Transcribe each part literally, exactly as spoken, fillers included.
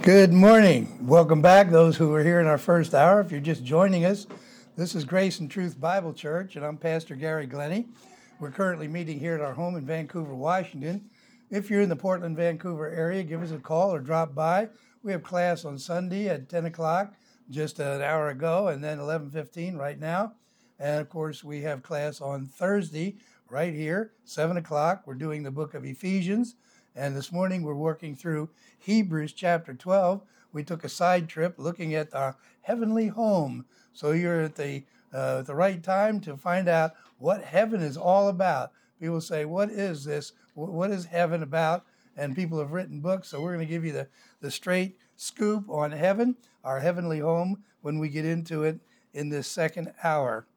Good morning. Welcome back, those who were here in our first hour. If you're just joining us, this is Grace and Truth Bible Church, and I'm Pastor Gary Glennie. We're currently meeting here at our home in Vancouver, Washington. If you're in the Portland, Vancouver area, give us a call or drop by. We have class on Sunday at ten o'clock, just an hour ago, and then eleven fifteen right now. And, of course, we have class on Thursday right here, seven o'clock. We're doing the book of Ephesians. And this morning we're working through Hebrews chapter twelve. We took a side trip looking at our heavenly home. So you're at the uh, the right time to find out what heaven is all about. People say, what is this? What is heaven about? And people have written books. So we're going to give you the, the straight scoop on heaven, our heavenly home, when we get into it in this second hour.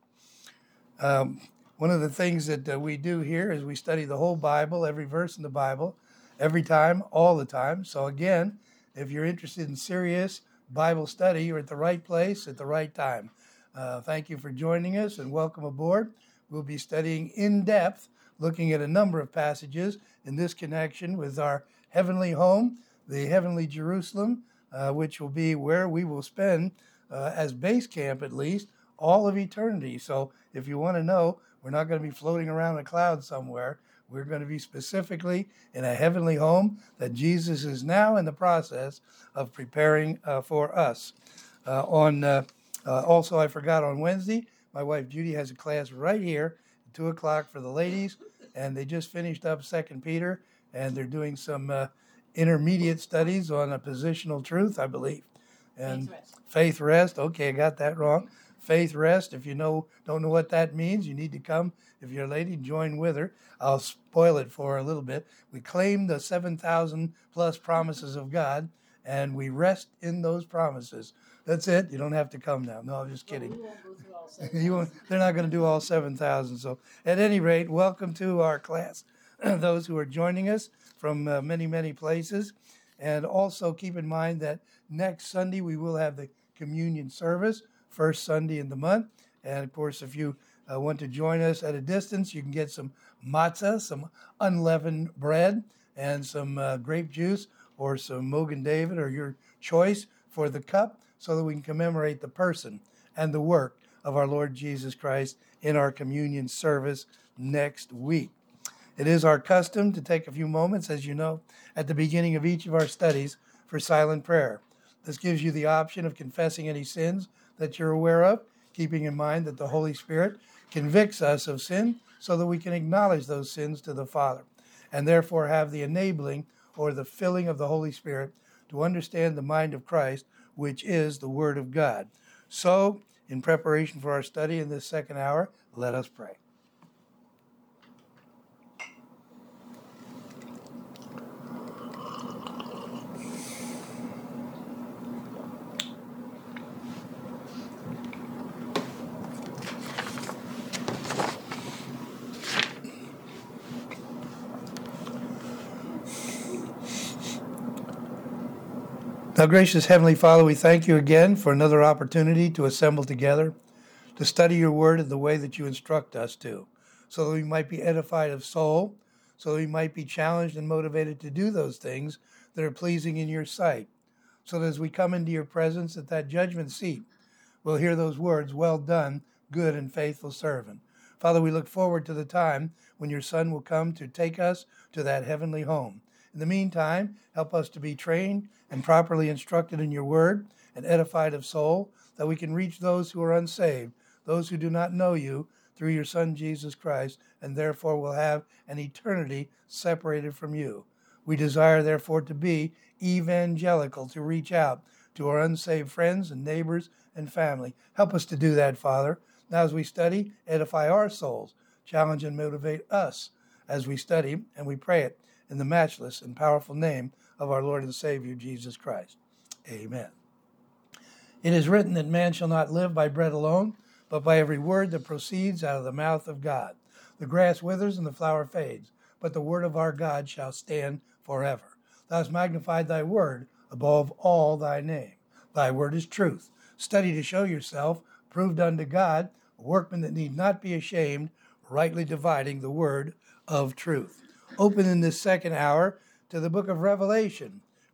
Um, one of the things that uh, we do here is we study the whole Bible, every verse in the Bible, every time, all the time. So again, if you're interested in serious Bible study, you're at the right place at the right time. Uh, thank you for joining us and welcome aboard. We'll be studying in depth, looking at a number of passages in this connection with our heavenly home, the heavenly Jerusalem, uh, which will be where we will spend, uh, as base camp at least, all of eternity. So if you want to know, we're not going to be floating around a cloud somewhere. We're going to be specifically in a heavenly home that Jesus is now in the process of preparing uh, for us. Uh, on uh, uh, also, I forgot on Wednesday, my wife Judy has a class right here at two o'clock for the ladies, and they just finished up Second Peter, and they're doing some uh, intermediate studies on a positional truth, I believe. And faith rest. faith rest. Okay, I got that wrong. Faith rest. If you know don't know what that means, you need to come. If you're a lady, join with her. I'll spoil it for her a little bit. We claim the seven thousand plus promises of God, and we rest in those promises. That's it. You don't have to come now. No, I'm just kidding. Well, we won't go through all seven thousand. You won't, they're not going to do all seven thousand. So at any rate, welcome to our class, those who are joining us from uh, many, many places. And also keep in mind that next Sunday we will have the communion service, first Sunday in the month. And of course, if you uh, want to join us at a distance, you can get some matzah, some unleavened bread, and some uh, grape juice or some Mogen David or your choice for the cup so that we can commemorate the person and the work of our Lord Jesus Christ in our communion service next week. It is our custom to take a few moments, as you know, at the beginning of each of our studies for silent prayer. This gives you the option of confessing any sins that you're aware of, keeping in mind that the Holy Spirit convicts us of sin so that we can acknowledge those sins to the Father, and therefore have the enabling or the filling of the Holy Spirit to understand the mind of Christ, which is the Word of God. So, in preparation for our study in this second hour, let us pray. Now, gracious Heavenly Father, we thank you again for another opportunity to assemble together, to study your word in the way that you instruct us to, so that we might be edified of soul, so that we might be challenged and motivated to do those things that are pleasing in your sight, so that as we come into your presence at that judgment seat, we'll hear those words, well done, good and faithful servant. Father, we look forward to the time when your Son will come to take us to that heavenly home. In the meantime, help us to be trained and properly instructed in your word and edified of soul, that we can reach those who are unsaved, those who do not know you, through your Son, Jesus Christ, and therefore will have an eternity separated from you. We desire, therefore, to be evangelical, to reach out to our unsaved friends and neighbors and family. Help us to do that, Father. Now as we study, edify our souls, challenge and motivate us as we study, and we pray it in the matchless and powerful name of our Lord and Savior, Jesus Christ. Amen. It is written that man shall not live by bread alone, but by every word that proceeds out of the mouth of God. The grass withers and the flower fades, but the word of our God shall stand forever. Thou hast magnified thy word above all thy name. Thy word is truth. Study to show yourself, proved unto God, a workman that need not be ashamed, rightly dividing the word of truth. Open in this second hour to the book of Revelation.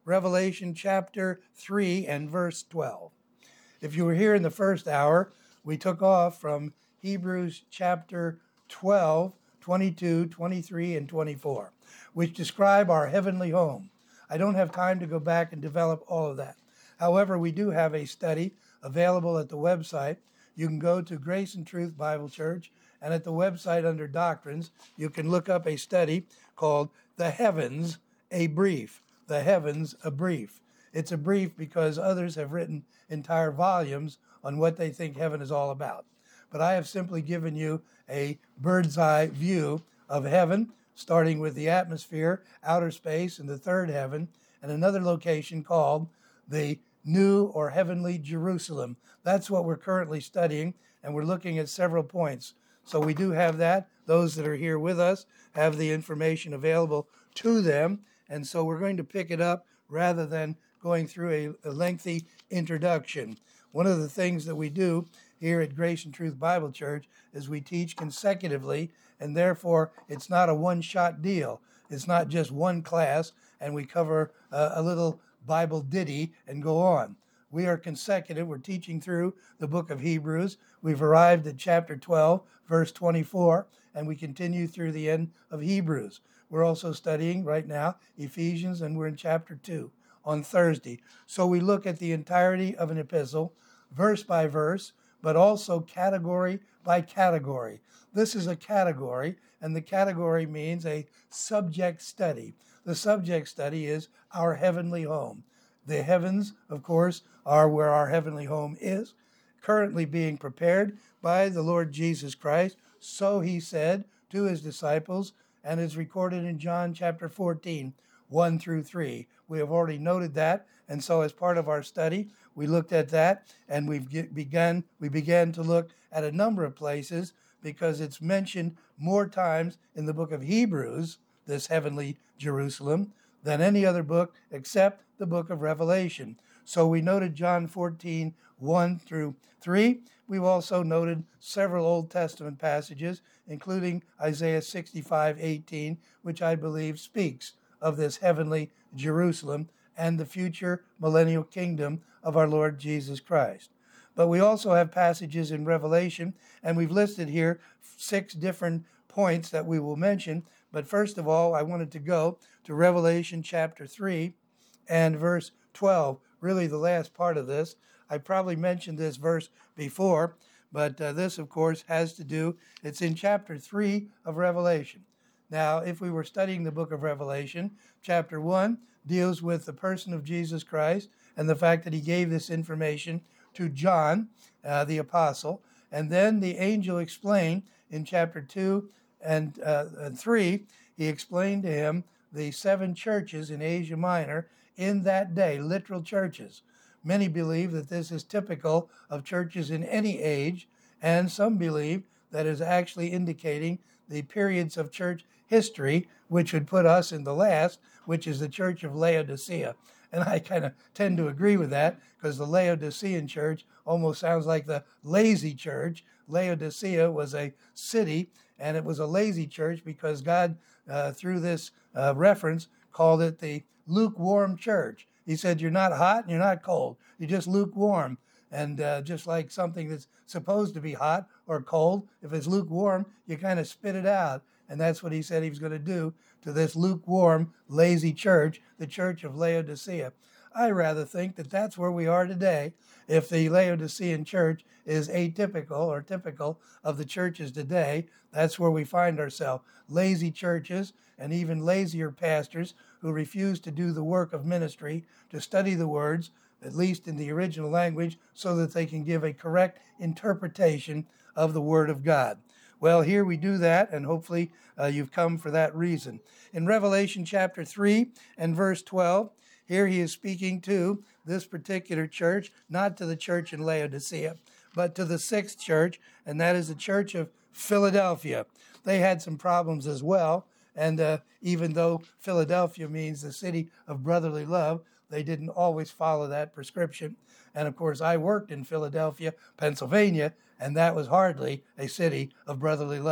Revelation chapter three and verse twelve. If you were here in the first hour, we took off from Hebrews chapter twelve, twenty-two, twenty-three, and twenty-four, which describe our heavenly home. I don't have time to go back and develop all of that. However, we do have a study available at the website. You can go to Grace and Truth Bible Church, and at the website under Doctrines, you can look up a study called The Heavens, a Brief. The Heavens, a Brief. It's a brief because others have written entire volumes on what they think heaven is all about. But I have simply given you a bird's eye view of heaven, starting with the atmosphere, outer space, and the third heaven, and another location called the New or Heavenly Jerusalem. That's what we're currently studying, and we're looking at several points. So we do have that. Those that are here with us have the information available to them, and so we're going to pick it up rather than going through a, a lengthy introduction. One of the things that we do here at Grace and Truth Bible Church is we teach consecutively, and therefore it's not a one-shot deal. It's not just one class and we cover uh, a little Bible ditty and go on. We are consecutive. We're teaching through the book of Hebrews. We've arrived at chapter twelve, verse twenty-four, and we continue through the end of Hebrews. We're also studying right now Ephesians, and we're in chapter two on Thursday. So we look at the entirety of an epistle, verse by verse, but also category by category. This is a category, and the category means a subject study. The subject study is our heavenly home. The heavens, of course, are where our heavenly home is, currently being prepared by the Lord Jesus Christ. So he said to his disciples, and is recorded in John chapter fourteen, one through three. We have already noted that, and so as part of our study, we looked at that, and we've begun, we began to look at a number of places because it's mentioned more times in the book of Hebrews, this heavenly Jerusalem, than any other book except the book of Revelation. So we noted John fourteen, one through three. We've also noted several Old Testament passages, including Isaiah sixty-five, eighteen, which I believe speaks of this heavenly Jerusalem and the future millennial kingdom of our Lord Jesus Christ. But we also have passages in Revelation, and we've listed here six different points that we will mention. But first of all, I wanted to go to Revelation chapter three and verse twelve, really the last part of this. I probably mentioned this verse before, but uh, this, of course, has to do, it's in chapter three of Revelation. Now, if we were studying the book of Revelation, chapter one deals with the person of Jesus Christ and the fact that he gave this information to John, uh, the apostle. And then the angel explained in chapter two and, uh, and three, he explained to him the seven churches in Asia Minor in that day, literal churches. Many believe that this is typical of churches in any age, and some believe that is actually indicating the periods of church history, which would put us in the last, which is the church of Laodicea. And I kind of tend to agree with that because the Laodicean church almost sounds like the lazy church. Laodicea was a city, and it was a lazy church because God, uh, through this uh, reference, called it the lukewarm church. He said, you're not hot and you're not cold. You're just lukewarm. And uh, just like something that's supposed to be hot or cold, if it's lukewarm, you kind of spit it out. And that's what he said he was going to do to this lukewarm, lazy church, the church of Laodicea. I rather think that that's where we are today. If the Laodicean church is atypical or typical of the churches today, that's where we find ourselves. Lazy churches and even lazier pastors who refuse to do the work of ministry, to study the words, at least in the original language, so that they can give a correct interpretation of the Word of God. Well, here we do that, and hopefully uh, you've come for that reason. In Revelation chapter three and verse twelve, here he is speaking to this particular church, not to the church in Laodicea, but to the sixth church, and that is the church of Philadelphia. They had some problems as well, and uh, even though Philadelphia means the city of brotherly love, they didn't always follow that prescription. And of course, I worked in Philadelphia, Pennsylvania, and that was hardly a city of brotherly love.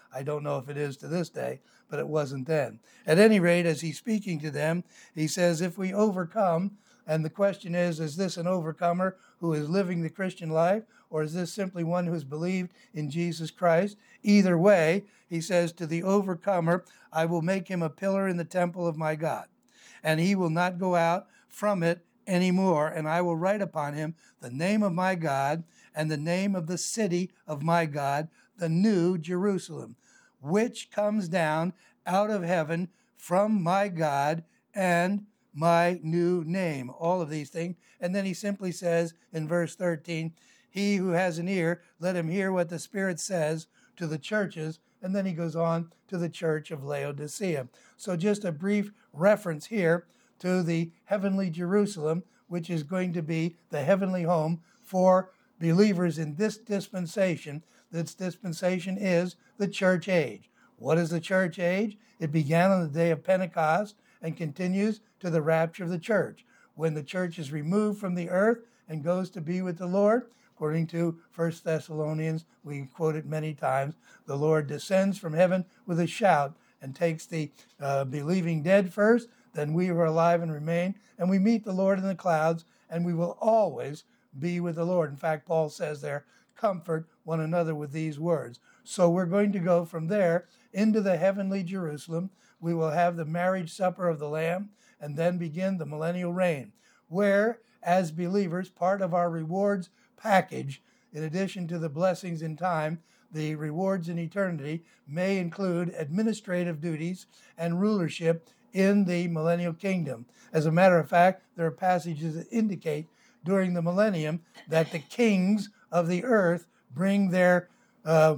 I don't know if it is to this day, but it wasn't then. At any rate, as he's speaking to them, he says, if we overcome, and the question is, is this an overcomer who is living the Christian life, or is this simply one who has believed in Jesus Christ? Either way, he says, to the overcomer, I will make him a pillar in the temple of my God, and he will not go out from it anymore, and I will write upon him the name of my God and the name of the city of my God, the new Jerusalem, which comes down out of heaven from my God, and my new name. All of these things. And then he simply says in verse thirteen, he who has an ear, let him hear what the Spirit says to the churches. And then he goes on to the church of Laodicea. So just a brief reference here to the heavenly Jerusalem, which is going to be the heavenly home for believers in this dispensation. This dispensation is the church age. What is the church age? It began on the day of Pentecost and continues to the rapture of the church, when the church is removed from the earth and goes to be with the Lord. According to First Thessalonians, we quote it many times, the Lord descends from heaven with a shout and takes the uh, believing dead first, then we who are alive and remain, and we meet the Lord in the clouds, and we will always be with the Lord. In fact, Paul says there, comfort one another with these words. So we're going to go from there into the heavenly Jerusalem. We will have the marriage supper of the Lamb, and then begin the millennial reign, where, as believers, part of our rewards package, in addition to the blessings in time, the rewards in eternity may include administrative duties and rulership in the millennial kingdom. As a matter of fact, there are passages that indicate during the millennium that the kings of the earth bring their uh,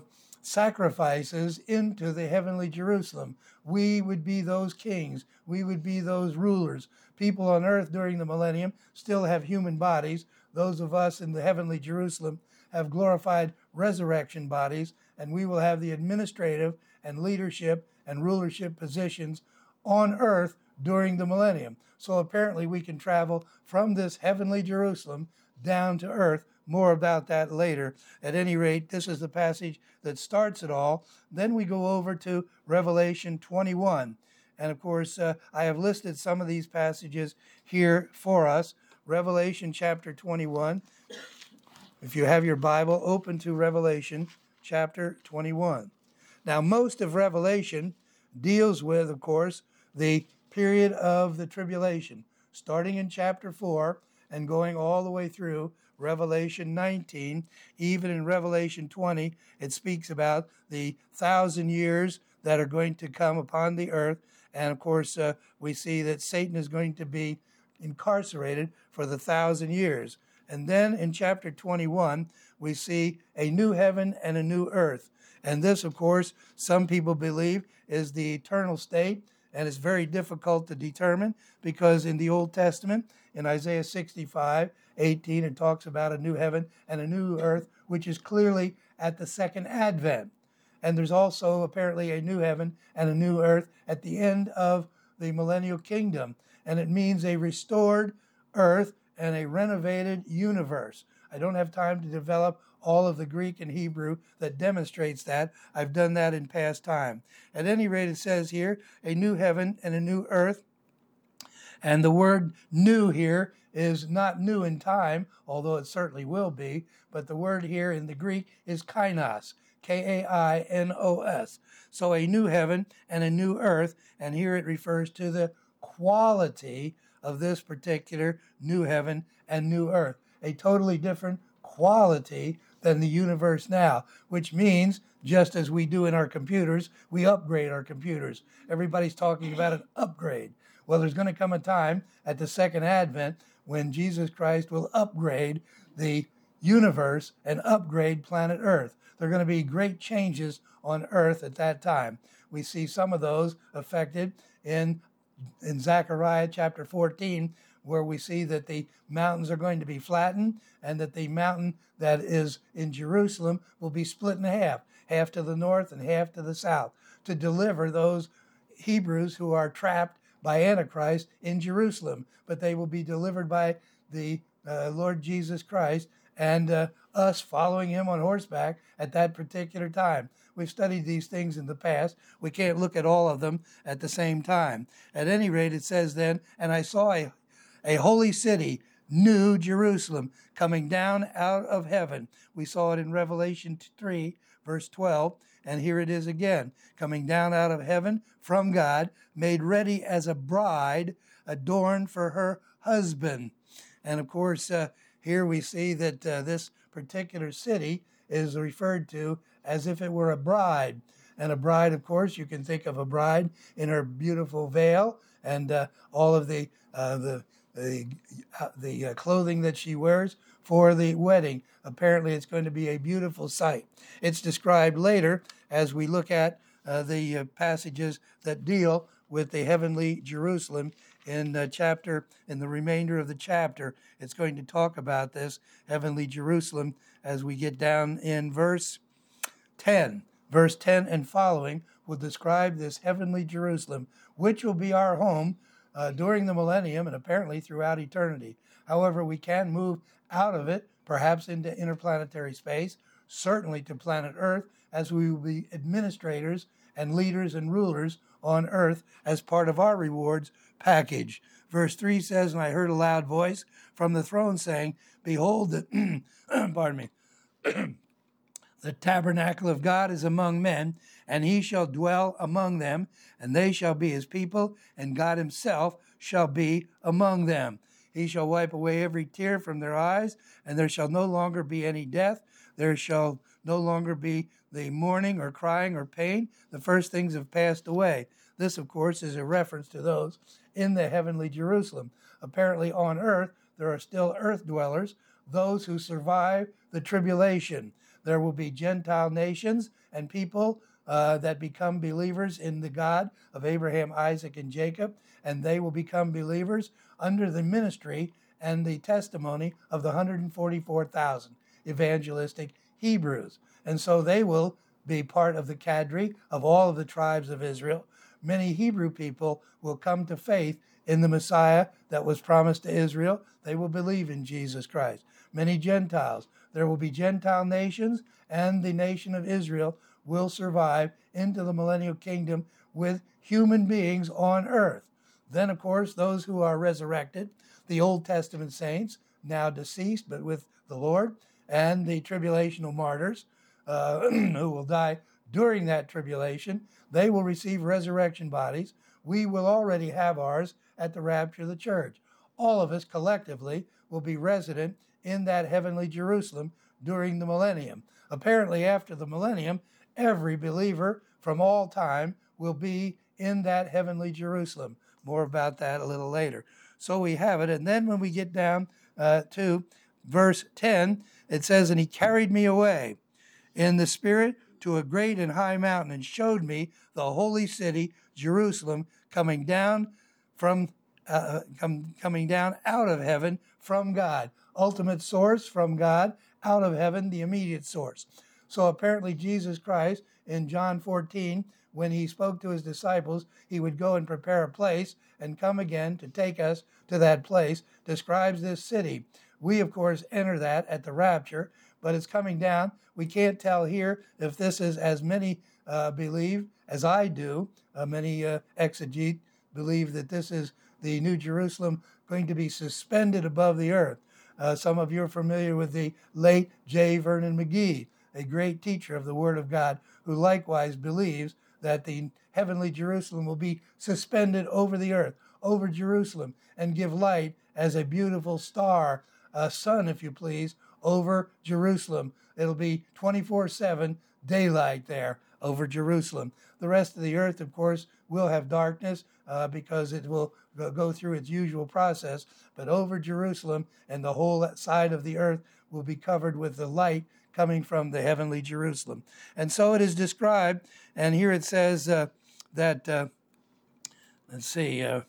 sacrifices into the heavenly Jerusalem. We would be those kings. We would be those rulers. People on earth during the millennium still have human bodies. Those of us in the heavenly Jerusalem have glorified resurrection bodies, and we will have the administrative and leadership and rulership positions on earth during the millennium. So apparently we can travel from this heavenly Jerusalem down to earth. More about that later. At any rate, this is the passage that starts it all. Then we go over to Revelation twenty-one. And of course, uh, I have listed some of these passages here for us. Revelation chapter twenty-one. If you have your Bible, open to Revelation chapter twenty-one. Now, most of Revelation deals with, of course, the period of the tribulation, starting in chapter four and going all the way through Revelation nineteen. Even in Revelation twenty, it speaks about the thousand years that are going to come upon the earth. And of course, uh, we see that Satan is going to be incarcerated for the thousand years. And then in chapter twenty-one, we see a new heaven and a new earth. And this, of course, some people believe is the eternal state. And it's very difficult to determine because in the Old Testament, in Isaiah sixty-five, eighteen, it talks about a new heaven and a new earth, which is clearly at the second advent. And there's also apparently a new heaven and a new earth at the end of the millennial kingdom. And it means a restored earth and a renovated universe. I don't have time to develop all of the Greek and Hebrew that demonstrates that. I've done that in past time. At any rate, it says here, a new heaven and a new earth. And the word new here is not new in time, although it certainly will be, but the word here in the Greek is kainos, K A I N O S. So a new heaven and a new earth, and here it refers to the quality of this particular new heaven and new earth. A totally different quality than the universe now, which means just as we do in our computers, we upgrade our computers. Everybody's talking about an upgrade. Well, there's going to come a time at the second advent when Jesus Christ will upgrade the universe and upgrade planet Earth. There are going to be great changes on Earth at that time. We see some of those affected in, in Zechariah chapter fourteen, where we see that the mountains are going to be flattened and that the mountain that is in Jerusalem will be split in half, half to the north and half to the south, to deliver those Hebrews who are trapped by Antichrist in Jerusalem. But they will be delivered by the uh, Lord Jesus Christ, and uh, us following him on horseback at that particular time. We've studied these things in the past. We can't look at all of them at the same time. At any rate, it says then, and I saw a, a holy city, New Jerusalem, coming down out of heaven. We saw it in Revelation three, verse twelve, and here it is again, coming down out of heaven from God, made ready as a bride adorned for her husband. And of course, uh, here we see that uh, this particular city is referred to as if it were a bride. And a bride, of course, you can think of a bride in her beautiful veil and uh, all of the uh, the the, uh, the uh, clothing that she wears for the wedding. Apparently, it's going to be a beautiful sight. It's described later as we look at uh, the uh, passages that deal with the heavenly Jerusalem in uh, chapter, in the remainder of the chapter. It's going to talk about this heavenly Jerusalem as we get down in verse ten. Verse ten and following will describe this heavenly Jerusalem, which will be our home uh, during the millennium and apparently throughout eternity. However, we can move out of it, perhaps into interplanetary space, certainly to planet Earth, as we will be administrators and leaders and rulers on earth as part of our rewards package. Verse three says, and I heard a loud voice from the throne saying, behold, the, pardon me, the tabernacle of God is among men, and he shall dwell among them, and they shall be his people, and God himself shall be among them. He shall wipe away every tear from their eyes, and there shall no longer be any death. There shall no longer be the mourning or crying or pain. The first things have passed away. This, of course, is a reference to those in the heavenly Jerusalem. Apparently on earth, there are still earth dwellers, those who survive the tribulation. There will be Gentile nations and people uh, that become believers in the God of Abraham, Isaac, and Jacob, and they will become believers under the ministry and the testimony of the one hundred forty-four thousand evangelistic Hebrews. And so they will be part of the cadre of all of the tribes of Israel. Many Hebrew people will come to faith in the Messiah that was promised to Israel. They will believe in Jesus Christ. Many Gentiles. There will be Gentile nations, and the nation of Israel will survive into the millennial kingdom with human beings on earth. Then, of course, those who are resurrected, the Old Testament saints, now deceased but with the Lord, and the tribulational martyrs uh, who will die during that tribulation, they will receive resurrection bodies. We will already have ours at the rapture of the church. All of us collectively will be resident in that heavenly Jerusalem during the millennium. Apparently, after the millennium, every believer from all time will be in that heavenly Jerusalem. More about that a little later. So we have it. And then when we get down uh, to verse ten, it says, and he carried me away in the spirit to a great and high mountain and showed me the holy city, Jerusalem, coming down from uh, com- coming down out of heaven from God. Ultimate source from God, out of heaven, the immediate source. So apparently Jesus Christ in John fourteen, when he spoke to his disciples, he would go and prepare a place and come again to take us to that place, describes this city. We, of course, enter that at the rapture, but it's coming down. We can't tell here if this is, as many uh, believe, as I do, uh, many uh, exegetes believe that this is the New Jerusalem going to be suspended above the earth. Uh, some of you are familiar with the late J. Vernon McGee, a great teacher of the Word of God, who likewise believes that the heavenly Jerusalem will be suspended over the earth, over Jerusalem, and give light as a beautiful star, a sun, if you please, over Jerusalem. It'll be twenty-four seven daylight there over Jerusalem. The rest of the earth, of course, will have darkness uh, because it will go through its usual process. But over Jerusalem and the whole side of the earth will be covered with the light coming from the heavenly Jerusalem. And so it is described, and here it says uh, that, uh, let's see, uh,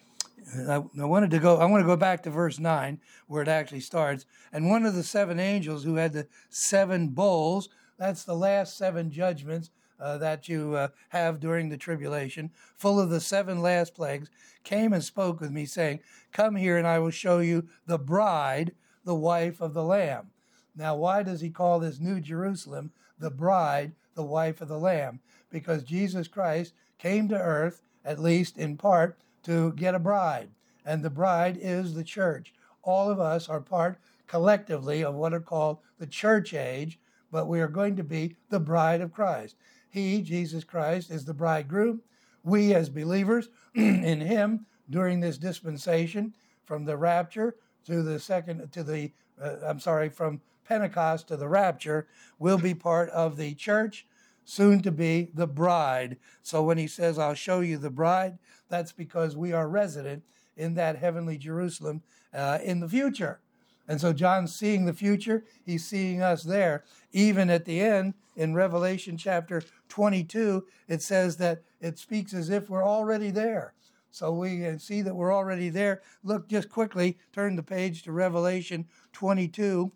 I, I wanted to go, I want to go back to verse nine, where it actually starts. And one of the seven angels who had the seven bowls, that's the last seven judgments uh, that you uh, have during the tribulation, full of the seven last plagues, came and spoke with me, saying, come here and I will show you the bride, the wife of the Lamb. Now, why does he call this New Jerusalem the bride, the wife of the Lamb? Because Jesus Christ came to earth, at least in part, to get a bride. And the bride is the church. All of us are part collectively of what are called the church age, but we are going to be the bride of Christ. He, Jesus Christ, is the bridegroom. We as believers in him during this dispensation, from the rapture to the second, to the, uh, I'm sorry, from Pentecost to the rapture, will be part of the church, soon to be the bride. So when he says, I'll show you the bride, that's because we are resident in that heavenly Jerusalem uh, in the future. And so John's seeing the future. He's seeing us there. Even at the end, in Revelation chapter twenty-two, it says that it speaks as if we're already there. So we can see that we're already there. Look, just quickly, turn the page to Revelation twenty-two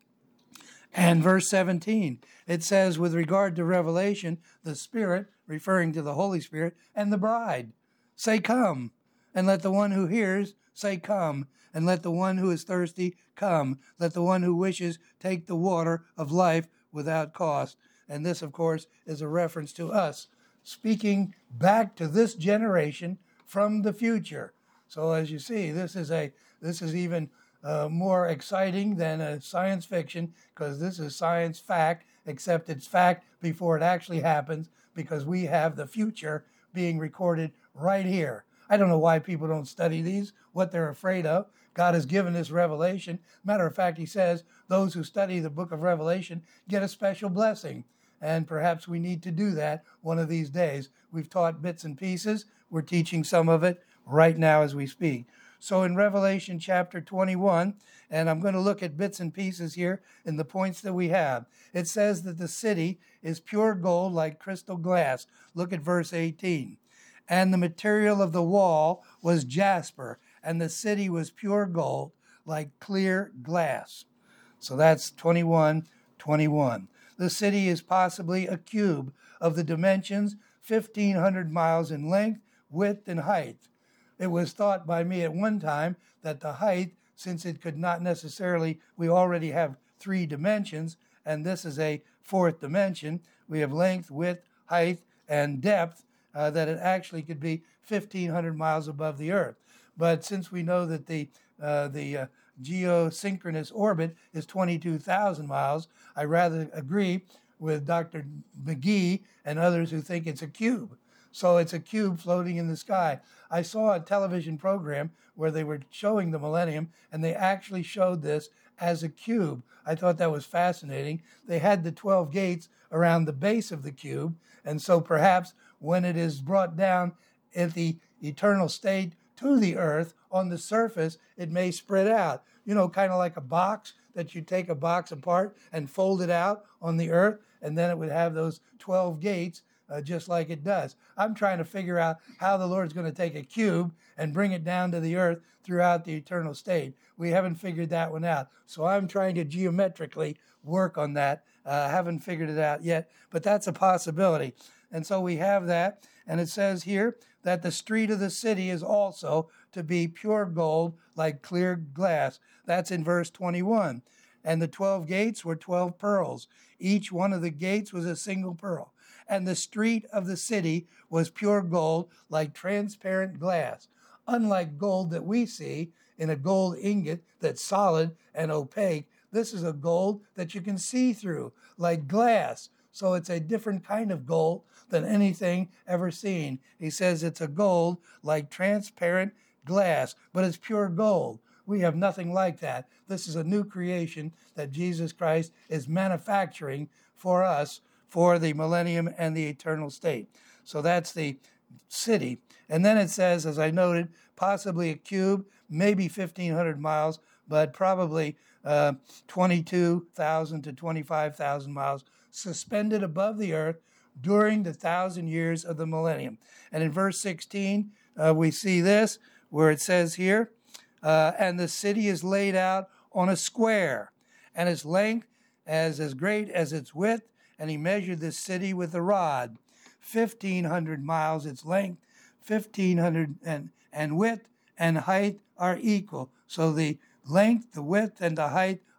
and verse seventeen. It says, with regard to Revelation, the Spirit, referring to the Holy Spirit, and the bride, say, come. And let the one who hears say, come. And let the one who is thirsty come. Let the one who wishes take the water of life without cost. And this, of course, is a reference to us, speaking back to this generation from the future. So as you see, this is a this is even uh, more exciting than a science fiction, because this is science fact, except it's fact before it actually happens, because we have the future being recorded right here. I don't know why people don't study these, what they're afraid of. God has given this revelation. Matter of fact, he says those who study the book of Revelation get a special blessing. And perhaps we need to do that one of these days. We've taught bits and pieces. We're teaching some of it right now as we speak. So in Revelation chapter twenty-one, and I'm going to look at bits and pieces here in the points that we have. It says that the city is pure gold like crystal glass. Look at verse eighteen. And the material of the wall was jasper, and the city was pure gold like clear glass. So that's twenty-one twenty-one. The city is possibly a cube of the dimensions fifteen hundred miles in length, width, and height. It was thought by me at one time that the height, since it could not necessarily, we already have three dimensions, and this is a fourth dimension. We have length, width, height, and depth, uh, that it actually could be fifteen hundred miles above the earth. But since we know that the uh, the uh, geosynchronous orbit is twenty-two thousand miles, I rather agree with Doctor McGee and others who think it's a cube. So it's a cube floating in the sky. I saw a television program where they were showing the millennium, and they actually showed this as a cube. I thought that was fascinating. They had the twelve gates around the base of the cube, and so perhaps when it is brought down at the eternal state to the earth, on the surface, it may spread out. You know, kind of like a box, that you take a box apart and fold it out on the earth, and then it would have those twelve gates, uh, just like it does. I'm trying to figure out how the Lord's going to take a cube and bring it down to the earth throughout the eternal state. We haven't figured that one out. So I'm trying to geometrically work on that. I uh, haven't figured it out yet, but that's a possibility. And so we have that. And it says here that the street of the city is also to be pure gold like clear glass. That's in verse twenty-one. And the twelve gates were twelve pearls. Each one of the gates was a single pearl. And the street of the city was pure gold like transparent glass. Unlike gold that we see in a gold ingot that's solid and opaque, this is a gold that you can see through, like glass. So it's a different kind of gold than anything ever seen. He says it's a gold like transparent glass, but it's pure gold. We have nothing like that. This is a new creation that Jesus Christ is manufacturing for us for the millennium and the eternal state. So that's the city. And then it says, as I noted, possibly a cube, maybe fifteen hundred miles, but probably uh, twenty-two thousand to twenty-five thousand miles, suspended above the earth during the thousand years of the millennium. And in verse sixteen, uh, we see this, where it says here, uh, and the city is laid out on a square, and its length as as great as its width, and he measured this city with a rod, fifteen hundred miles its length, fifteen hundred and, and width and height are equal. So the length, the width, and the height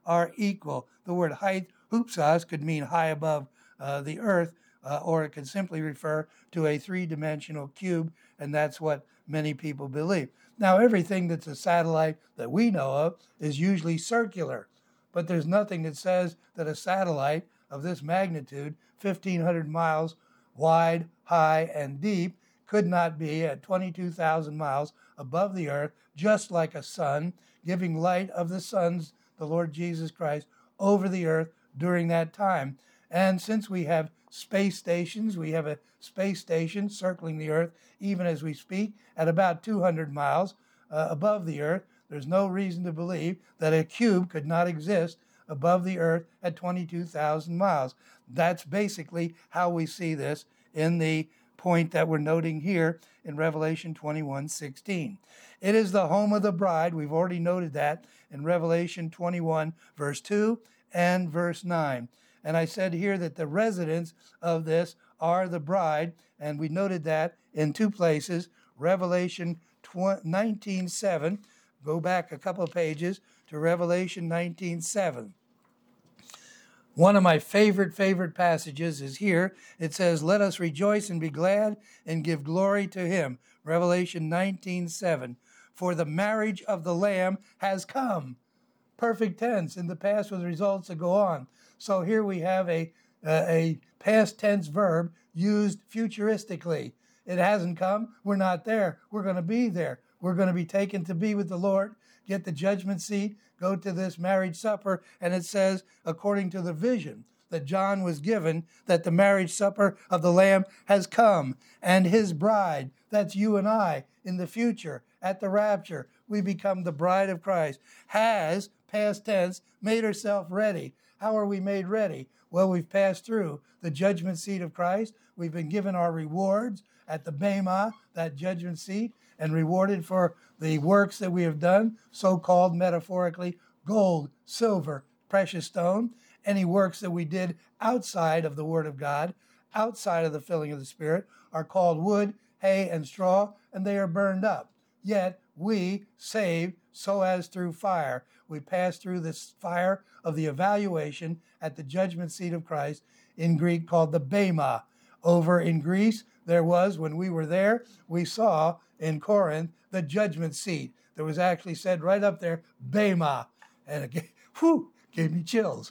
are equal. The word height, hupsas, could mean high above uh, the earth, uh, or it could simply refer to a three-dimensional cube, and that's what many people believe. Now, everything that's a satellite that we know of is usually circular, but there's nothing that says that a satellite of this magnitude, fifteen hundred miles wide, high, and deep, could not be at twenty-two thousand miles above the earth, just like a sun, giving light of the sons, the Lord Jesus Christ, over the earth during that time. And since we have space stations, we have a space station circling the earth, even as we speak, at about two hundred miles uh, above the earth. There's no reason to believe that a cube could not exist above the earth at twenty-two thousand miles. That's basically how we see this in the point that we're noting here in Revelation twenty-one sixteen. It is the home of the bride. We've already noted that in Revelation twenty-one, verse two and verse nine. And I said here that the residents of this are the bride, and we noted that in two places. Revelation nineteen seven. Go back a couple of pages to Revelation nineteen seven. One of my favorite, favorite passages is here. It says, "Let us rejoice and be glad and give glory to him." Revelation nineteen seven. "For the marriage of the Lamb has come." Perfect tense. In the past with results that go on. So here we have a, uh, a past tense verb used futuristically. It hasn't come. We're not there. We're going to be there. We're going to be taken to be with the Lord, get the judgment seat, go to this marriage supper, and it says, according to the vision that John was given, that the marriage supper of the Lamb has come, and his bride, that's you and I, in the future, at the rapture, we become the bride of Christ, has, past tense, made herself ready. How are we made ready? Well, we've passed through the judgment seat of Christ. We've been given our rewards at the Bema, that judgment seat, and rewarded for the works that we have done, so-called metaphorically gold, silver, precious stone. Any works that we did outside of the Word of God, outside of the filling of the Spirit, are called wood, hay, and straw, and they are burned up. Yet we saved so as through fire. We pass through this fire of the evaluation at the judgment seat of Christ, in Greek called the Bema. Over in Greece, there was, when we were there, we saw in Corinth the judgment seat. There was actually said right up there, Bema. And it gave, whew, gave me chills.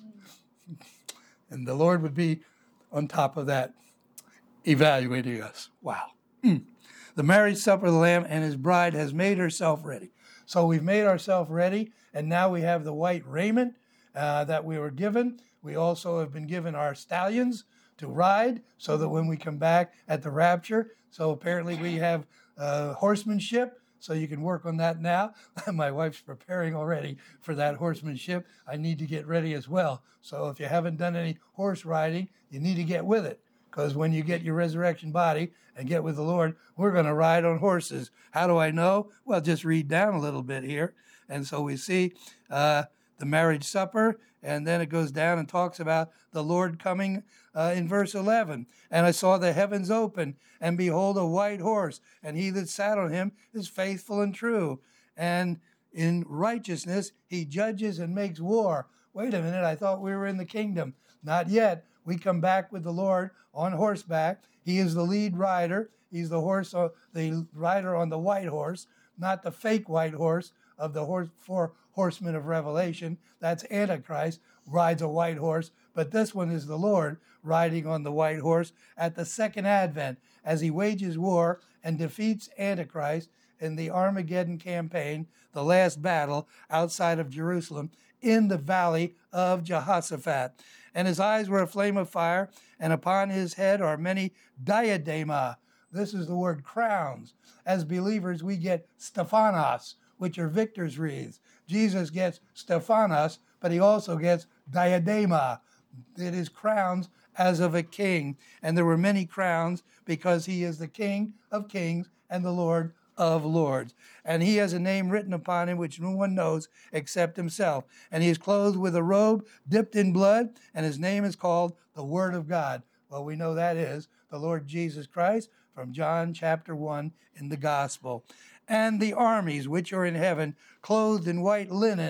And the Lord would be on top of that, evaluating us. Wow. Mm. The marriage supper of the Lamb and his bride has made herself ready. So we've made ourselves ready, and now we have the white raiment uh, that we were given. We also have been given our stallions to ride, so that when we come back at the rapture, so apparently we have uh, horsemanship, so you can work on that now. My wife's preparing already for that horsemanship. I need to get ready as well. So if you haven't done any horse riding, you need to get with it, because when you get your resurrection body and get with the Lord, we're going to ride on horses. How do I know? Well, just read down a little bit here. And so we see uh, the marriage supper, and then it goes down and talks about the Lord coming uh, in verse eleven. "And I saw the heavens open, and behold, a white horse, and he that sat on him is faithful and true. And in righteousness he judges and makes war." Wait a minute, I thought we were in the kingdom. Not yet. We come back with the Lord on horseback. He is the lead rider. He's the horse, uh, the rider on the white horse, not the fake white horse of the horse, four horsemen of Revelation. That's Antichrist, rides a white horse. But this one is the Lord riding on the white horse at the second advent as he wages war and defeats Antichrist in the Armageddon campaign, the last battle outside of Jerusalem in the valley of Jehoshaphat. "And his eyes were a flame of fire, and upon his head are many diadema." This is the word crowns. As believers, we get Stephanos, which are victor's wreaths. Jesus gets Stephanos, but he also gets diadema. It is crowns as of a king. And there were many crowns because he is the King of kings and the Lord of lords. And he has a name written upon him which no one knows except himself. And he is clothed with a robe dipped in blood, and his name is called the Word of God. Well, we know that is the Lord Jesus Christ from John chapter one in the gospel. "And the armies which are in heaven, clothed in white linen."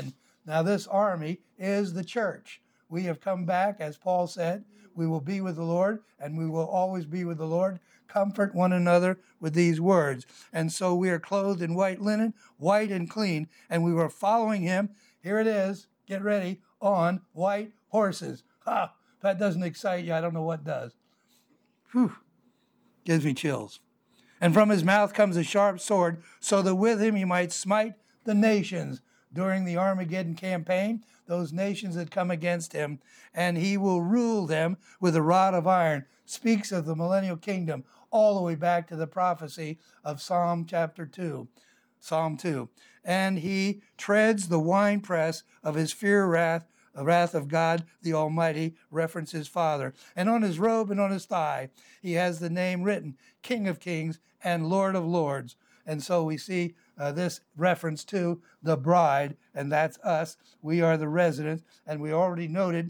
Now this army is the church. We have come back, as Paul said. We will be with the Lord, and we will always be with the Lord. Comfort one another with these words. And so we are clothed in white linen, white and clean, and we were following him. Here it is. Get ready. On white horses. Ha! If that doesn't excite you, I don't know what does. Whew. Gives me chills. And from his mouth comes a sharp sword, so that with him he might smite the nations. During the Armageddon campaign, those nations that come against him, and he will rule them with a rod of iron. Speaks of the millennial kingdom all the way back to the prophecy of Psalm chapter two. Psalm two. And he treads the winepress of his fierce wrath, the wrath of God the Almighty, reference his Father. And on his robe and on his thigh, he has the name written, King of Kings and Lord of Lords. And so we see uh, this reference to the bride, and that's us. We are the residents, and we already noted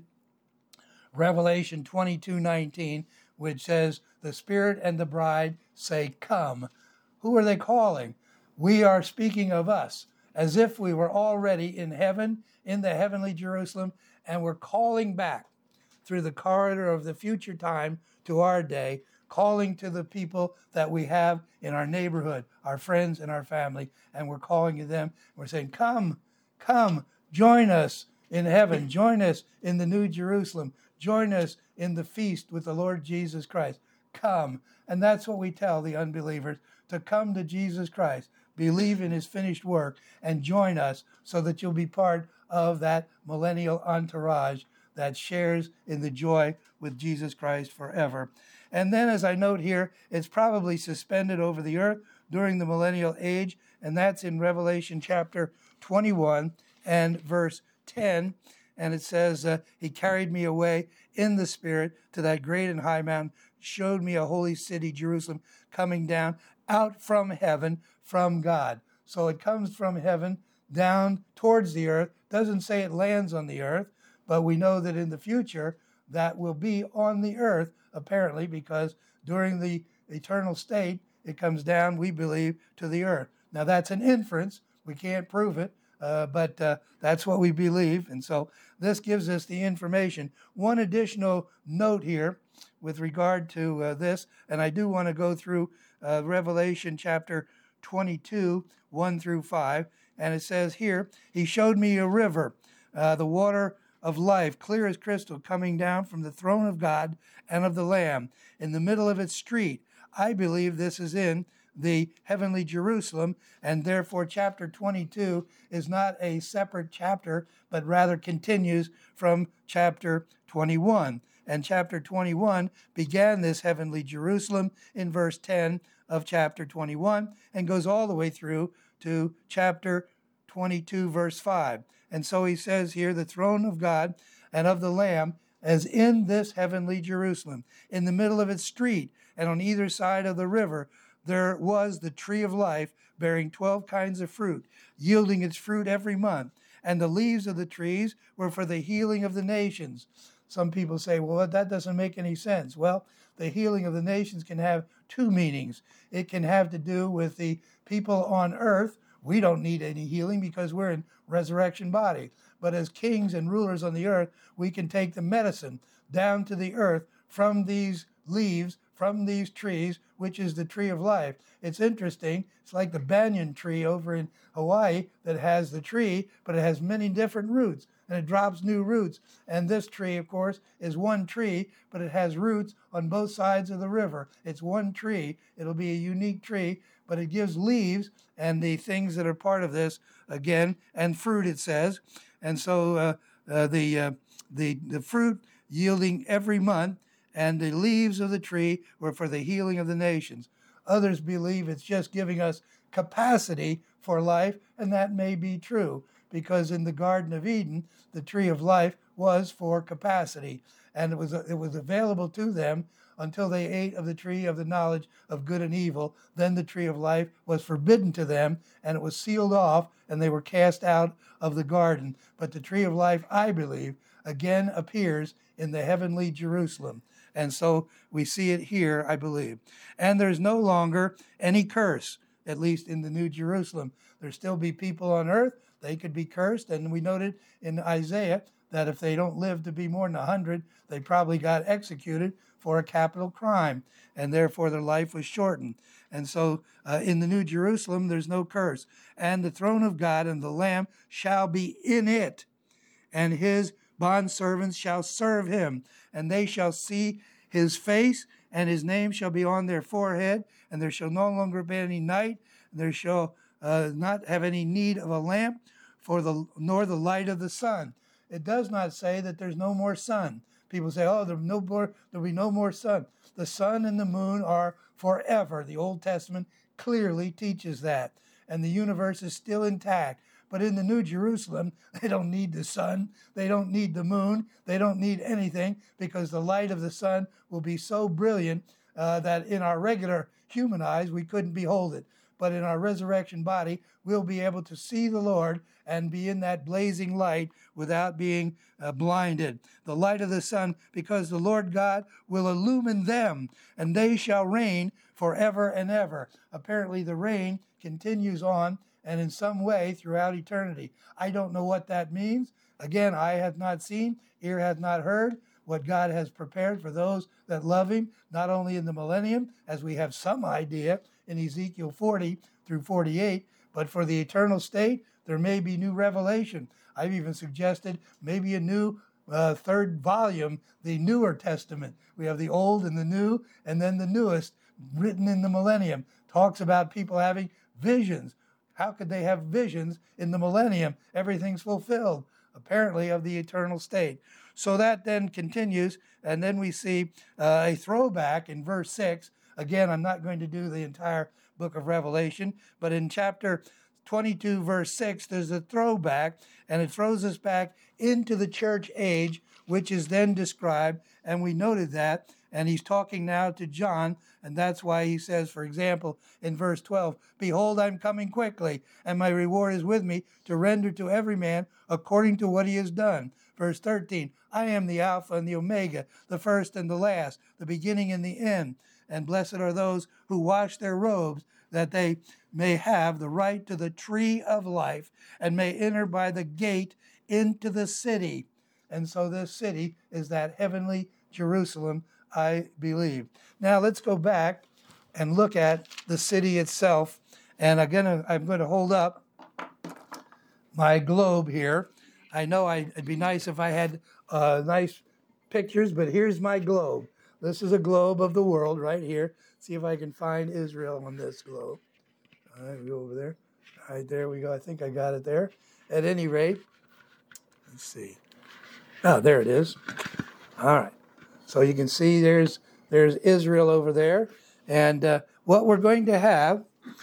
Revelation twenty-two nineteen, which says, the Spirit and the bride say, come. Who are they calling? We are speaking of us, as if we were already in heaven, in the heavenly Jerusalem, and we're calling back through the corridor of the future time to our day, calling to the people that we have in our neighborhood, our friends and our family, and we're calling to them. We're saying, come, come, join us in heaven. Join us in the New Jerusalem. Join us in the feast with the Lord Jesus Christ. Come. And that's what we tell the unbelievers, to come to Jesus Christ, believe in his finished work, and join us so that you'll be part of that millennial entourage that shares in the joy with Jesus Christ forever. And then, as I note here, it's probably suspended over the earth during the millennial age, and that's in Revelation chapter twenty-one and verse ten. And it says, uh, he carried me away in the Spirit to that great and high mountain, showed me a holy city, Jerusalem, coming down out from heaven, from God. So it comes from heaven down towards the earth. Doesn't say it lands on the earth, but we know that in the future that will be on the earth, apparently, because during the eternal state, it comes down, we believe, to the earth. Now, that's an inference. We can't prove it, uh, but uh, that's what we believe. And so this gives us the information. One additional note here with regard to uh, this, and I do want to go through uh, Revelation chapter twenty-two, one through five, and it says here, he showed me a river, uh, the water of life, clear as crystal, coming down from the throne of God and of the Lamb in the middle of its street. I believe this is in the heavenly Jerusalem, and therefore chapter twenty-two is not a separate chapter, but rather continues from chapter twenty-one. And chapter twenty-one began this heavenly Jerusalem in verse ten of chapter twenty-one and goes all the way through to chapter twenty-two, verse five. And so he says here, the throne of God and of the Lamb as in this heavenly Jerusalem, in the middle of its street, and on either side of the river, there was the tree of life, bearing twelve kinds of fruit, yielding its fruit every month. And the leaves of the trees were for the healing of the nations. Some people say, well, that doesn't make any sense. Well, the healing of the nations can have two meanings. It can have to do with the people on earth. We don't need any healing because we're in resurrection body. But as kings and rulers on the earth, we can take the medicine down to the earth from these leaves, from these trees, which is the tree of life. It's interesting. It's like the banyan tree over in Hawaii that has the tree, but it has many different roots, and it drops new roots. And this tree, of course, is one tree, but it has roots on both sides of the river. It's one tree. It'll be a unique tree, but it gives leaves and the things that are part of this, again, and fruit, it says. And so uh, uh, the, uh, the, the fruit yielding every month, and the leaves of the tree were for the healing of the nations. Others believe it's just giving us capacity for life, and that may be true, because in the Garden of Eden, the tree of life was for capacity, and it was it was available to them until they ate of the tree of the knowledge of good and evil. Then the tree of life was forbidden to them, and it was sealed off, and they were cast out of the garden. But the tree of life, I believe, again appears in the heavenly Jerusalem. And so we see it here, I believe. And there's no longer any curse, at least in the New Jerusalem. There still be people on earth they could be cursed. And we noted in Isaiah that if they don't live to be more than one hundred, they probably got executed for a capital crime, and therefore their life was shortened. And so uh, in the New Jerusalem, there's no curse. And the throne of God and the Lamb shall be in it, and his bondservants shall serve him, and they shall see his face, and his name shall be on their forehead, and there shall no longer be any night, and there shall uh, not have any need of a lamp, for the nor the light of the sun. It does not say that there's no more sun. People say, oh, there'll, no more, there'll be no more sun. The sun and the moon are forever. The Old Testament clearly teaches that. And the universe is still intact. But in the New Jerusalem, they don't need the sun. They don't need the moon. They don't need anything, because the light of the sun will be so brilliant uh, that in our regular human eyes, we couldn't behold it. But in our resurrection body, we'll be able to see the Lord and be in that blazing light without being uh, blinded. The light of the sun, because the Lord God will illumine them, and they shall reign forever and ever. Apparently the reign continues on, and in some way throughout eternity. I don't know what that means. Again, eye hath not seen, ear hath not heard, what God has prepared for those that love him, not only in the millennium, as we have some idea in Ezekiel forty through forty-eight, but for the eternal state, there may be new revelation. I've even suggested maybe a new uh, third volume, the Newer Testament. We have the Old and the New, and then the newest, written in the millennium, talks about people having visions. How could they have visions in the millennium? Everything's fulfilled, apparently, of the eternal state. So that then continues, and then we see uh, a throwback in verse six. Again, I'm not going to do the entire book of Revelation, but in chapter twenty-two, verse six, there's a throwback, and it throws us back into the church age, which is then described, and we noted that, and he's talking now to John, and that's why he says, for example, in verse twelve, behold, I'm coming quickly, and my reward is with me to render to every man according to what he has done. Verse thirteen, I am the Alpha and the Omega, the first and the last, the beginning and the end. And blessed are those who wash their robes, that they may have the right to the tree of life, and may enter by the gate into the city. And so this city is that heavenly Jerusalem, I believe. Now let's go back and look at the city itself. And again, I'm going to hold up my globe here. I know I, it'd be nice if I had uh, nice pictures, but here's my globe. This is a globe of the world right here. See if I can find Israel on this globe. All right, we go over there. All right, there we go. I think I got it there. At any rate, let's see. Oh, there it is. All right. So you can see there's there's Israel over there. And uh, what we're going to have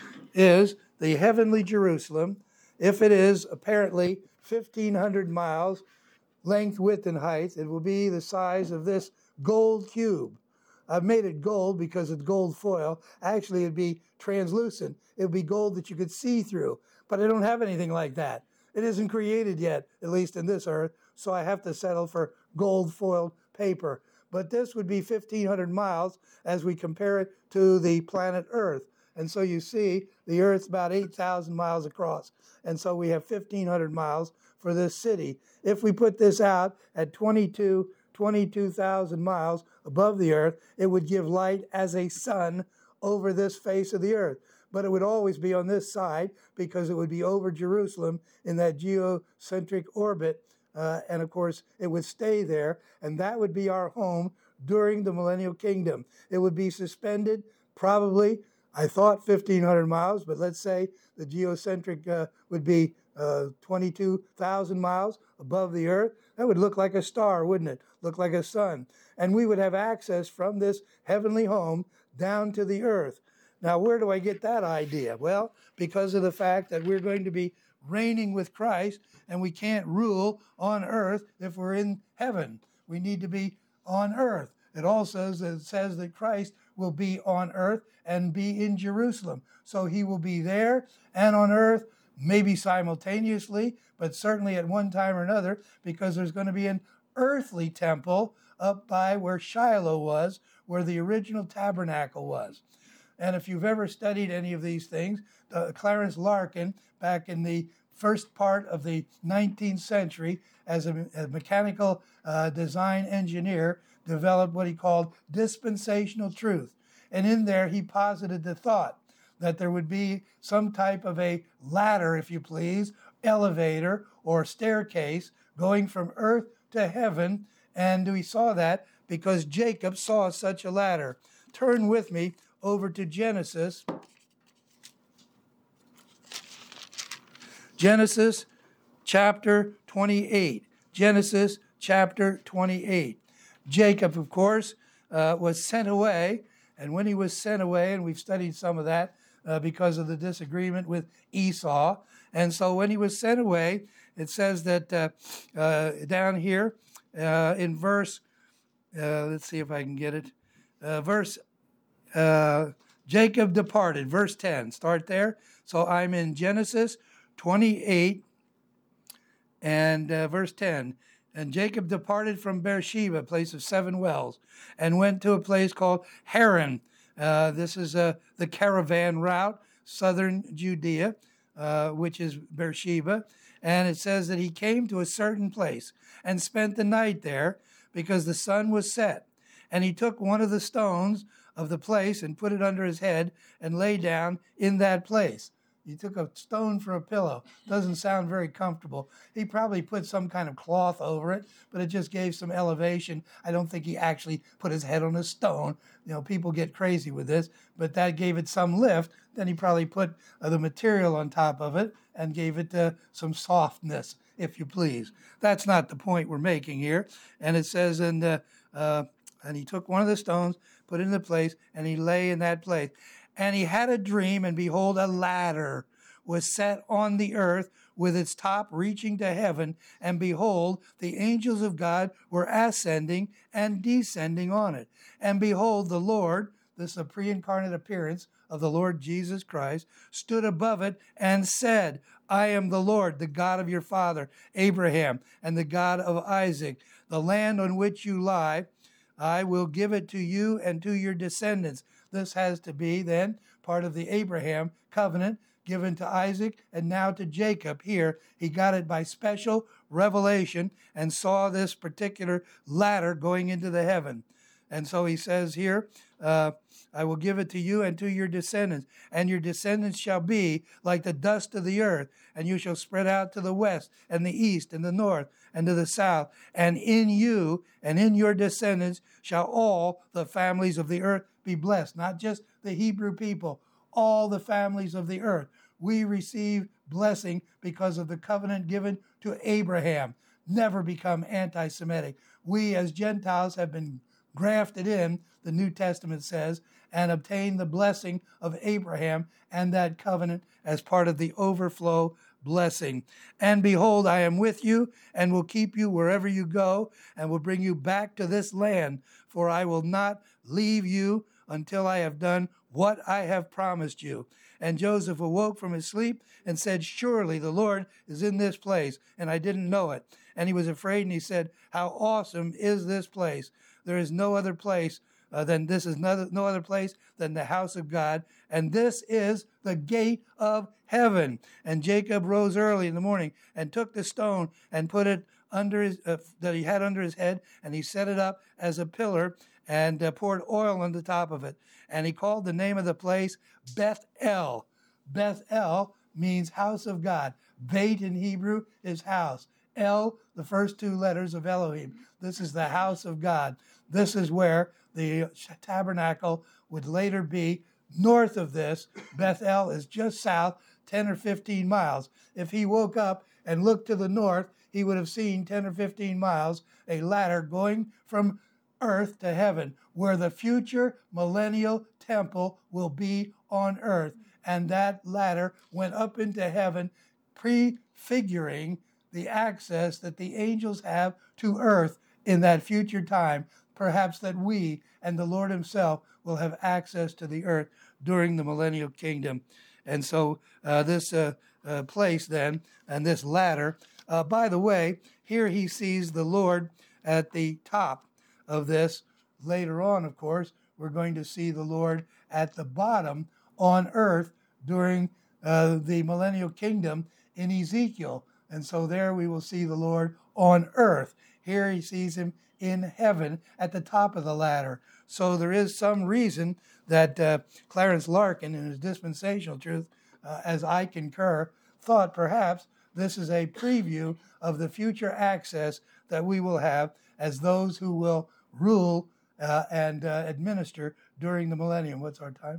is the heavenly Jerusalem. If it is apparently fifteen hundred miles length, width, and height, it will be the size of this gold cube. I've made it gold because it's gold foil. Actually, it'd be translucent. It would be gold that you could see through. But I don't have anything like that. It isn't created yet, at least in this earth, so I have to settle for gold foiled paper. But this would be fifteen hundred miles as we compare it to the planet Earth. And so you see, the Earth's about eight thousand miles across. And so we have fifteen hundred miles for this city. If we put this out at twenty-two thousand miles above the Earth, it would give light as a sun over this face of the Earth. But it would always be on this side because it would be over Jerusalem in that geocentric orbit. Uh, and of course, it would stay there, and that would be our home during the millennial kingdom. It would be suspended probably, I thought fifteen hundred miles, but let's say the geocentric uh, would be uh, twenty-two thousand miles above the earth. That would look like a star, wouldn't it? Look like a sun. And we would have access from this heavenly home down to the earth. Now, where do I get that idea? Well, because of the fact that we're going to be reigning with Christ, and we can't rule on earth if we're in heaven. We need to be on earth. It also says, it says that Christ will be on earth and be in Jerusalem. So he will be there and on earth, maybe simultaneously, but certainly at one time or another, because there's going to be an earthly temple up by where Shiloh was, where the original tabernacle was. And if you've ever studied any of these things, uh, Clarence Larkin, back in the first part of the nineteenth century, as a, a mechanical uh, design engineer, developed what he called dispensational truth. And in there, he posited the thought that there would be some type of a ladder, if you please, elevator or staircase going from earth to heaven. And we saw that because Jacob saw such a ladder. Turn with me over to Genesis. Genesis chapter twenty-eight. Genesis chapter twenty-eight. Jacob, of course, uh, was sent away. And when he was sent away, and we've studied some of that uh, because of the disagreement with Esau. And so when he was sent away, it says that uh, uh, down here uh, in verse, uh, let's see if I can get it, uh, verse, uh, Jacob departed, verse ten, start there. So I'm in Genesis twenty-eight and uh, verse ten. And Jacob departed from Beersheba, a place of seven wells, and went to a place called Haran. Uh, this is uh, the caravan route, southern Judea, uh, which is Beersheba. And it says that he came to a certain place and spent the night there because the sun was set. And he took one of the stones of the place and put it under his head and lay down in that place. He took a stone for a pillow. Doesn't sound very comfortable. He probably put some kind of cloth over it, but it just gave some elevation. I don't think he actually put his head on a stone. You know, people get crazy with this, but that gave it some lift. Then he probably put uh, the material on top of it and gave it uh, some softness, if you please. That's not the point we're making here. And it says, and, uh, uh, and he took one of the stones, put it in the place, and he lay in that place. And he had a dream, and behold, a ladder was set on the earth with its top reaching to heaven. And behold, the angels of God were ascending and descending on it. And behold, the Lord, this is a pre-incarnate appearance of the Lord Jesus Christ, stood above it and said, I am the Lord, the God of your father, Abraham, and the God of Isaac. The land on which you lie, I will give it to you and to your descendants. This has to be then part of the Abraham covenant given to Isaac and now to Jacob. Here, he got it by special revelation and saw this particular ladder going into the heaven. And so he says here, uh, I will give it to you and to your descendants, and your descendants shall be like the dust of the earth, and you shall spread out to the west and the east and the north and to the south. And in you and in your descendants shall all the families of the earth be blessed. Not just the Hebrew people, all the families of the earth. We receive blessing because of the covenant given to Abraham. Never become anti-Semitic. We as Gentiles have been grafted in, the New Testament says, and obtain the blessing of Abraham and that covenant as part of the overflow blessing. And behold, I am with you and will keep you wherever you go and will bring you back to this land, for I will not leave you until I have done what I have promised you. And Joseph awoke from his sleep and said, surely the Lord is in this place, and I didn't know it. And he was afraid, and he said, how awesome is this place? There is no other place uh, than this is no, no other place than the house of God, and this is the gate of heaven. And Jacob rose early in the morning and took the stone and put it under his uh, that he had under his head, and he set it up as a pillar and uh, poured oil on the top of it. And he called the name of the place Beth-el. Beth-el means house of God. Beit in Hebrew is house. El, the first two letters of Elohim. This is the house of God. This is where the tabernacle would later be. North of this, Beth-el is just south, ten or fifteen miles. If he woke up and looked to the north, he would have seen ten or fifteen miles, a ladder going from earth to heaven, where the future millennial temple will be on earth. And that ladder went up into heaven, prefiguring the access that the angels have to earth in that future time. Perhaps that we and the Lord himself will have access to the earth during the millennial kingdom. And so uh, this uh, uh, place then, and this ladder, uh, by the way, here he sees the Lord at the top of this. Later on, of course, we're going to see the Lord at the bottom on earth during uh, the millennial kingdom in Ezekiel. And so there we will see the Lord on earth. Here he sees him in heaven at the top of the ladder. So there is some reason that uh, Clarence Larkin, in his Dispensational Truth, uh, as I concur, thought perhaps this is a preview of the future access that we will have as those who will rule uh, and uh, administer during the millennium. What's our time?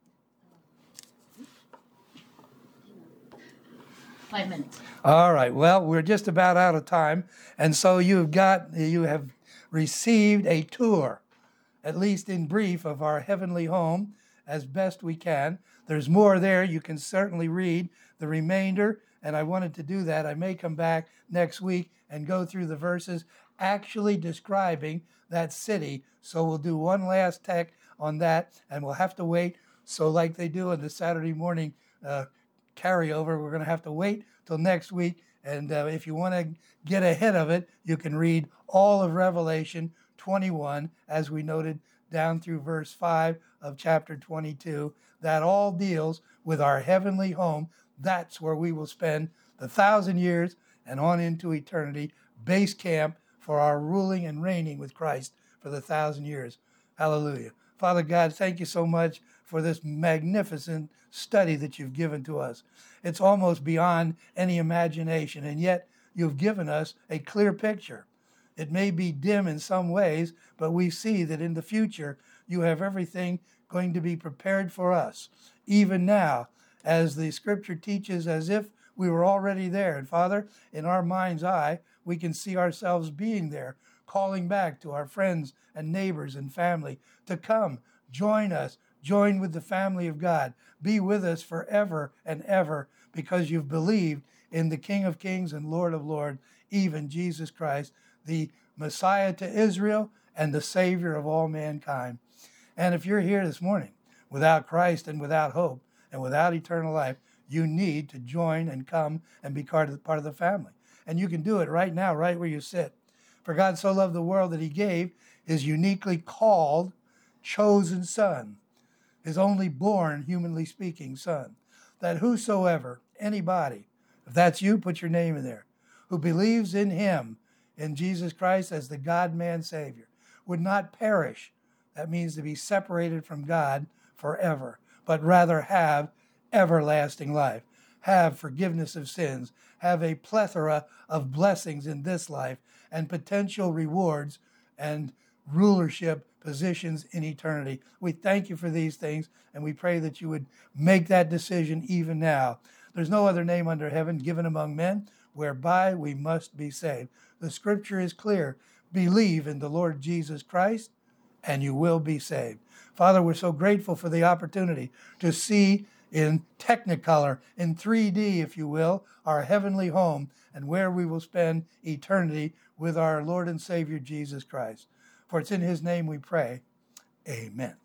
Five minutes. All right. Well, we're just about out of time, and so you've got you have received a tour, at least in brief, of our heavenly home as best we can. There's more there. You can certainly read the remainder, and I wanted to do that. I may come back next week and go through the verses actually describing that city. So we'll do one last tech on that, and we'll have to wait. So like they do in the Saturday morning uh, carryover, we're going to have to wait till next week. And uh, if you want to get ahead of it, you can read all of Revelation twenty-one, as we noted, down through verse five of chapter twenty-two. That all deals with our heavenly home. That's where we will spend the thousand years and on into eternity, base camp for our ruling and reigning with Christ for the thousand years. Hallelujah. Father God, thank you so much for this magnificent study that you've given to us. It's almost beyond any imagination, and yet you've given us a clear picture. It may be dim in some ways, but we see that in the future you have everything going to be prepared for us, even now, as the scripture teaches, as if we were already there. And Father, in our mind's eye, we can see ourselves being there, calling back to our friends and neighbors and family to come, join us, join with the family of God, be with us forever and ever, because you've believed in the King of Kings and Lord of Lords, even Jesus Christ, the Messiah to Israel and the Savior of all mankind. And if you're here this morning without Christ and without hope and without eternal life, you need to join and come and be part of the, part of the family. And you can do it right now, right where you sit. For God so loved the world that he gave his uniquely called, chosen Son, his only born, humanly speaking, Son, that whosoever, anybody, if that's you, put your name in there, who believes in him, in Jesus Christ as the God-man Savior, would not perish. That means to be separated from God forever, but rather have everlasting life, have forgiveness of sins, have a plethora of blessings in this life, and potential rewards and rulership positions in eternity. We thank you for these things, and we pray that you would make that decision even now. There's no other name under heaven given among men whereby we must be saved. The scripture is clear. Believe in the Lord Jesus Christ, and you will be saved. Father, we're so grateful for the opportunity to see in Technicolor, in three D, if you will, our heavenly home and where we will spend eternity with our Lord and Savior Jesus Christ. For it's in his name we pray. Amen.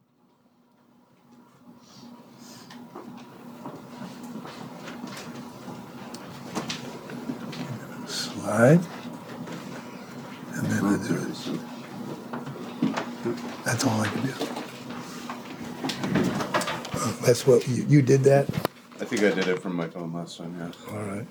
Slide. And then I do it. That's all I can do. Oh, that's what you, you did that? I think I did it from my phone last time, yeah. All right.